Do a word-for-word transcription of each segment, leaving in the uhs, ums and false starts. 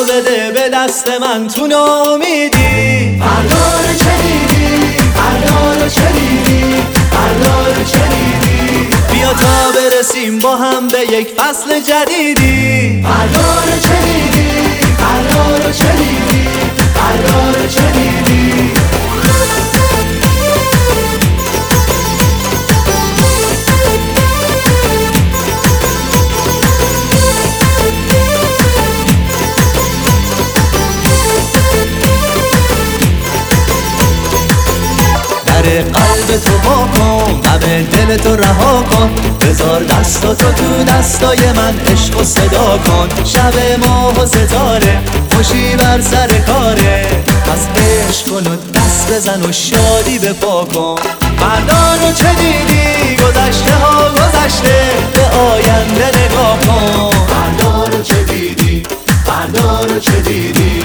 بده به دست من تو ناامیدی. فردا رو چه دیدی؟ فردا رو چه دیدی؟ فردا رو چه دیدی؟ بیا تا برسیم با هم به یک فصل جدیدی. فردا رو چه دیدی؟ فردا رو چه دیدی؟ فردا رو چه دیدی؟ قلب تو وا کن، غم دل تو رها کن، بذار دستاتو تو دستای من، عشق و صدا کن. شب ماه و ستاره، خوشی بر سر کاره، پس عشق کن و دست بزن و شادی بپا کن. فردا رو چه دیدی؟ گذشته ها گذشته، به آینده نگاه کن. فردا رو چه دیدی؟ فردا رو چه دیدی؟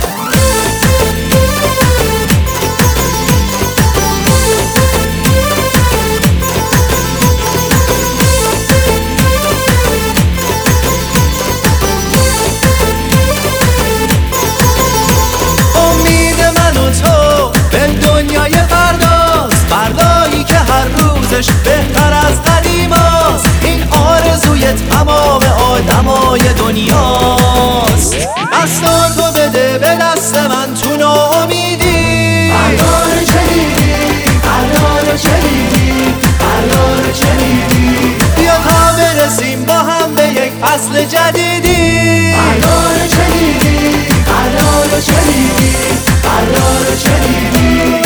بهتر از قدیماست، این آرزوی تمام آدمای دنیاست. دستاتو بده به دست من تو ناامیدی. فردا رو چه دیدی؟ فردا رو چه دیدی؟ فردا رو چه دیدی؟ بیا تا برسیم با هم به یک فصل جدیدی. فردا رو چه دیدی؟ فردا رو چه دیدی؟ فردا رو چه دیدی؟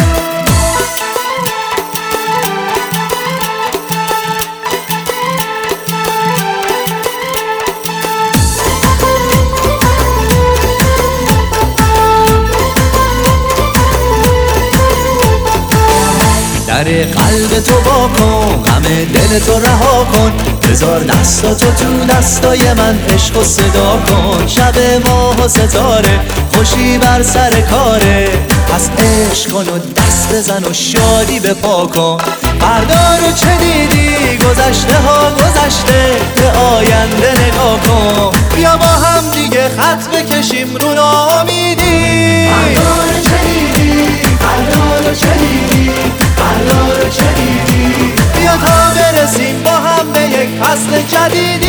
در قلب تو وا کن، غم دل تو رها کن، بذار دستاتو تو دستای من، عشق و صدا کن. شب ماه و ستاره، خوشی بر سر کاره، پس عشق کن و دست بزن و شادی بپا کن. فردا رو چه دیدی؟ گذشته ها گذشته، به آینده نگاه کن. بیا با هم دیگه خط بکشیم رو ناامیدی. فردا رو چه دیدی؟ فردا رو چه دیدی؟ فردا رو چه دیدی؟ بیا تا برسیم با هم به یک فصل جدیدی.